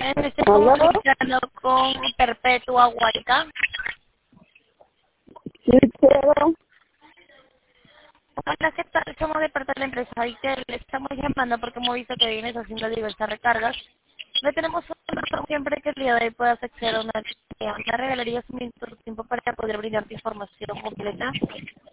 Estoy ¿Aló? comunicando con Perpetua Huayca. Sí, pero, Hola, ¿qué tal? Somos de parte de la empresa Itel. Le estamos llamando porque hemos visto que vienes haciendo diversas recargas. Le tenemos una siempre que el día de hoy puedas acceder a una regalaría un minuto de tiempo para poder brindarte información completa.